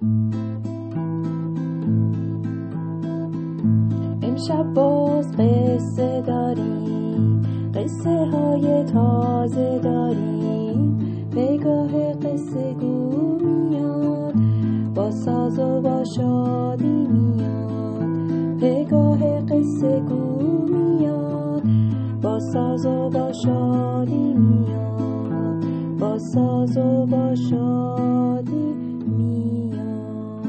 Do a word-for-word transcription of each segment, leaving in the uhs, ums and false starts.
امشب باز قصه داریم، قصه های تازه داریم. پگاه قصه گو میاد، با ساز و با شادی میاد. پگاه قصه گو میاد، با ساز و با شادی میاد. با ساز و با شادی میاد.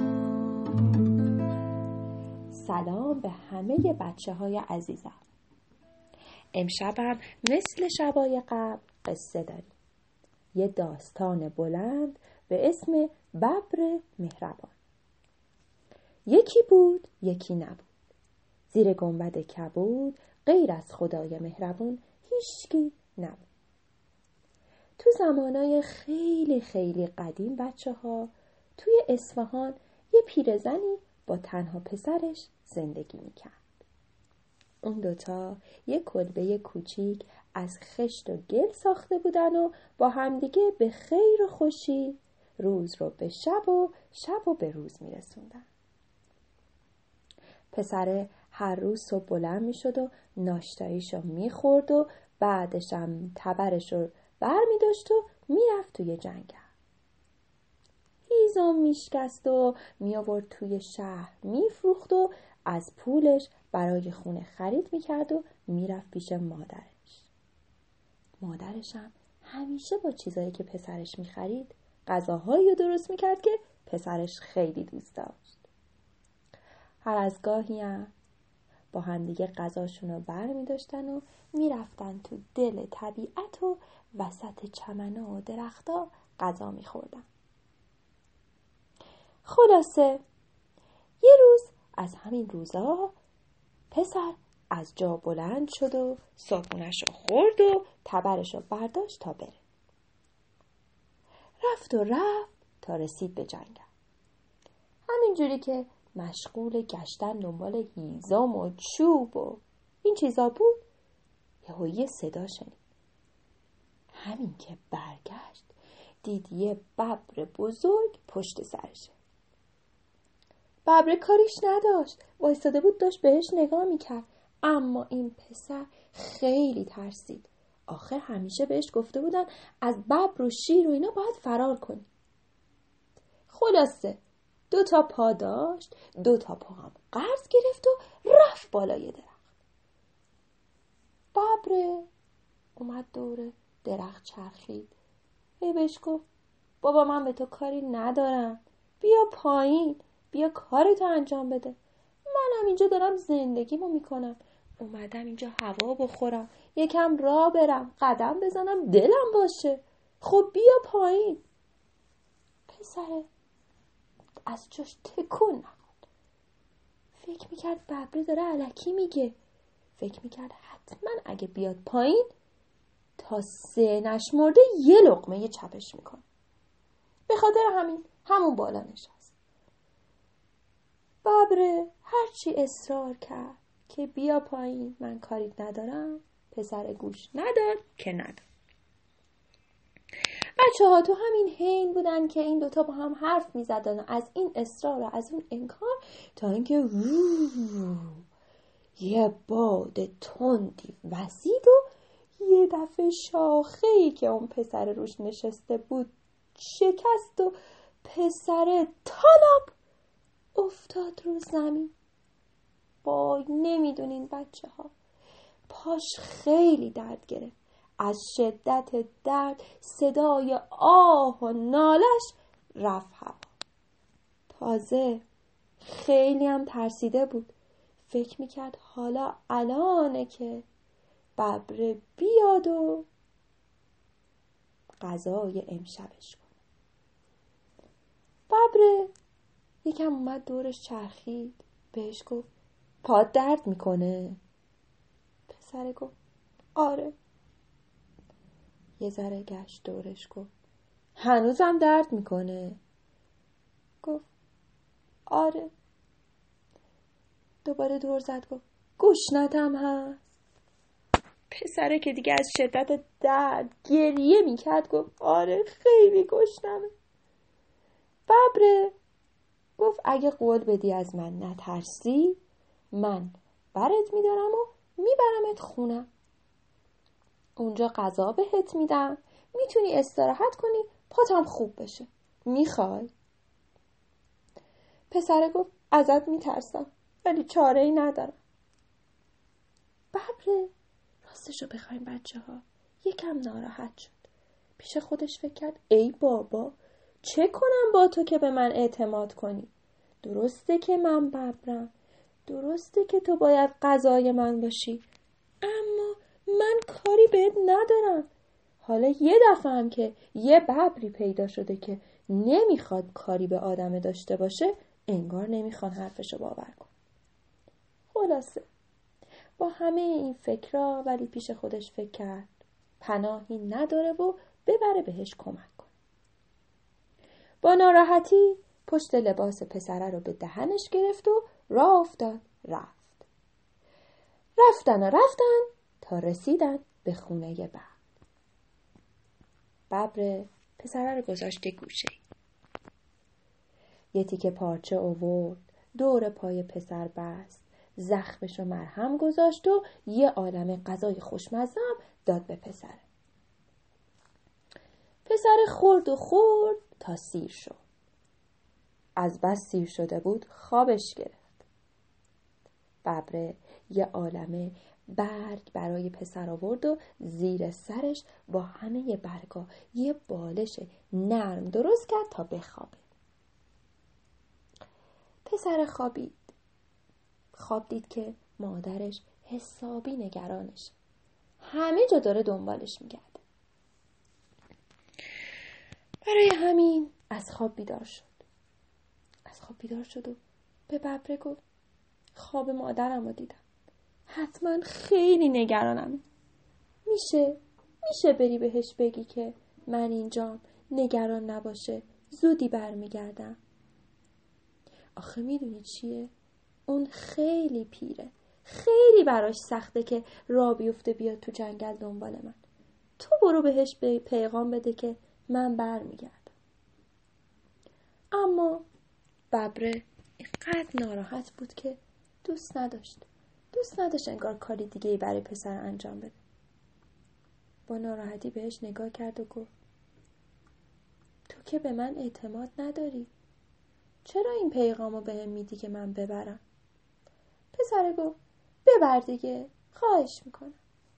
سلام به همه بچه های عزیزم. امشبم مثل شبای قبل قصه داریم. یه داستان بلند به اسم ببر مهربان. یکی بود یکی نبود. زیر گنبد کبود غیر از خدای مهربون هیچکی نبود. تو زمانای خیلی خیلی قدیم بچه ها توی اصفهان یه پیرزنی با تنها پسرش زندگی میکرد. اون دوتا یه کلبه کوچیک از خشت و گل ساخته بودن و با همدیگه به خیر و خوشی روز رو به شب و شب رو به روز میرسوندن. پسر هر روز صبح بلند میشد و ناشتاییشو میخورد و بعدش هم تبرش رو بر میداشت و میرفت توی جنگل. هیزم میشکست و میآورد توی شهر میفروخت و از پولش برای خونه خرید میکرد و میرفت پیش مادرش. مادرش هم همیشه با چیزایی که پسرش میخرید غذاهایی رو درست میکرد که پسرش خیلی دوست داشت. هر از گاهی هم با هم دیگه غذاشون رو بر میداشتن و میرفتن تو دل طبیعت و وسط چمنا و درختا غذا میخوردن. خلاصه یه روز از همین روزا پسر از جا بلند شد و صبحونش رو خورد و تبرش رو برداشت تا بره. رفت و رفت تا رسید به جنگل. همینجوری که مشغول گشتن دنبال هیزم و چوب و این چیزا بود یهو یه صدا شنید. همین که برگشت دید یه ببر بزرگ پشت سرشه. ببر کاریش نداشت، وایساده بود داشت بهش نگاه میکرد. اما این پسر خیلی ترسید. آخر همیشه بهش گفته بودن از ببر و شیر و اینا باید فرار کنی. خلاصه دو تا پا داشت، دو تا پا هم قرض گرفت و رفت بالای درخت. ببر اومد دور درخت چرخید. هی بهش گفت بابا من به تو کاری ندارم، بیا پایین، بیا کارتو انجام بده. منم اینجا دارم زندگیمو میکنم، اومدم اینجا هوا بخورم، یکم راه برم، قدم بزنم، دلم باشه. خب بیا پایین. پسر از جاش تکون نخورد. فکر میکرد ببره داره الکی میگه. فکر میکرد حتما اگه بیاد پایین تا سه نشمرده یه لقمه یه چپش میکنه. به خاطر همین همون بالا نشست. ببره هرچی اصرار کرد که بیا پایین، من کاری ندارم، پسر گوش نداد که نداد. بچه ها تو همین حین بودن که این دوتا با هم حرف می زدن و از این اصرار و از اون انکار تا اینکه یه باد تندی وزید و یه دفعه شاخه‌ای که اون پسر روش نشسته بود شکست و پسر تالاب افتاد رو زمین. وای نمیدونین بچه ها، پاش خیلی درد گرفت. از شدت درد صدای آه و نالش رفت هوا. تازه خیلی هم ترسیده بود. فکر میکرد حالا الانه که ببره بیاد و غذای امشبش کنه. ببره یکم اومد دورش چرخید. بهش گفت پات درد میکنه؟ پسر گفت آره. یه ذره گشت دورش گفت هنوزم درد میکنه؟ گفت آره. دوباره دور زد گفت گشنتم هست؟ پسره که دیگه از شدت درد گریه میکرد گفت آره خیلی گشنمه. ببره اگه قول بدی از من نترسی، من برت میدارم و میبرمت خونم. اونجا غذا بهت میدم، میتونی استراحت کنی، پاتم خوب بشه. میخوای؟ پسره گفت ازت میترسم ولی چاره ای ندارم. ببره راستشو بخوایم بچه ها یکم ناراحت شد. پیش خودش فکر کرد ای بابا چه کنم با تو که به من اعتماد کنی؟ درسته که من ببرم، درسته که تو باید غذای من باشی، اما من کاری بهت ندارم. حالا یه دفعه هم که یه ببری پیدا شده که نمیخواد کاری به آدم داشته باشه، انگار نمیخوان حرفشو باور کن. خلاصه با همه این فکرها ولی پیش خودش فکر کرد پناهی نداره و ببره بهش کمک کن. با ناراحتی پشت لباس پسره رو به دهنش گرفت و راه افتاد رفت. رفتن و رفتن تا رسیدن به خونه ببر. ببر پسره رو گذاشت گوشه. یه تیکه پارچه آورد دور پای پسر بست، زخمش رو مرهم گذاشت و یه عالمه غذای خوشمزه هم داد به پسر. پسر خورد و خورد تا سیر شد. از بس سیر شده بود خوابش گرفت. ببره یه عالمه برگ برای پسر آورد و زیر سرش با همه برگا یه بالش نرم درست کرد تا بخوابه. پسر خوابید. خواب دید که مادرش حسابی نگرانش، همه جا داره دنبالش میگرده. برای همین از خواب بیدار شد. از خواب بیدار شد و به ببره گفت خواب مادرم رو دیدم، حتما خیلی نگرانم. میشه میشه بری بهش بگی که من اینجام، نگران نباشه، زودی برمیگردم. آخه میدونی چیه؟ اون خیلی پیره، خیلی براش سخته که راه بیفته بیاد تو جنگل دنبال من. تو برو بهش پیغام بده که من برمیگردم. اما ببره اینقدر ناراحت بود که دوست نداشت دوست نداشت انگار کاری دیگه برای پسر انجام بده. با ناراحتی بهش نگاه کرد و گفت تو که به من اعتماد نداری، چرا این پیغامو بهم میدی که من ببرم؟ پسر گفت ببر دیگه، خواهش میکنم.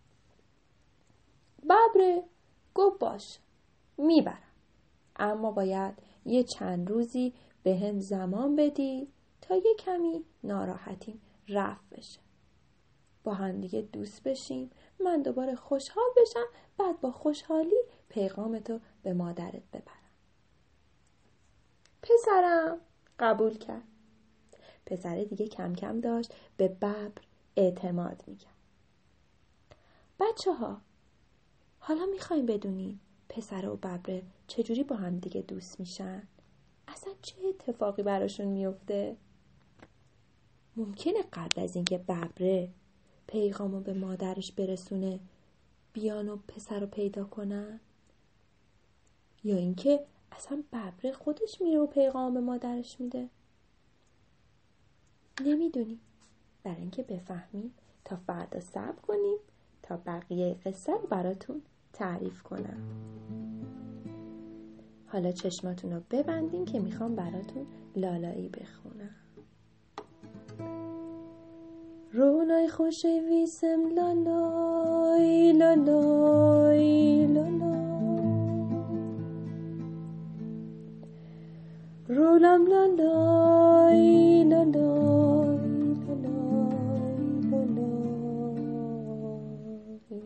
ببره گفت باشه میبرم، اما باید یه چند روزی به هم زمان بدی تا یه کمی ناراحتیم رفع بشه، با هم دیگه دوست بشیم، من دوباره خوشحال بشم، بعد با خوشحالی پیغامتو به مادرت ببرم. پسرم قبول کرد. پسر دیگه کم کم داشت به ببر اعتماد میکرد. بچه ها حالا میخوایم بدونیم پسر و ببره چجوری با هم دیگه دوست میشن؟ اصلا چه اتفاقی براشون میفته؟ ممکنه قبل از اینکه ببره پیغامو به مادرش برسونه بیان و پسر رو پیدا کنن؟ یا اینکه اصلا ببره خودش میره و پیغام به مادرش میده؟ نمیدونیم. برای اینکه بفهمیم تا فردا صبر کنیم تا بقیه قصه رو براتون تعریف کنم. حالا چشماتون رو ببندین که میخوام براتون لالایی بخونم. رونای خوش ویسم لالای لالای لالای رولم لالای لالای لالای لالای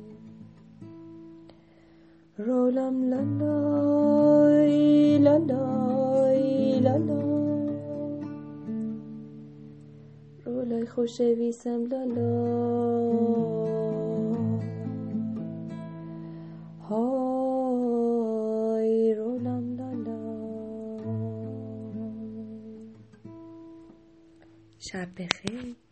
رولم لالای لالای لالای رولای خوش ویسم لالای های رولم لالای. شب بخیر.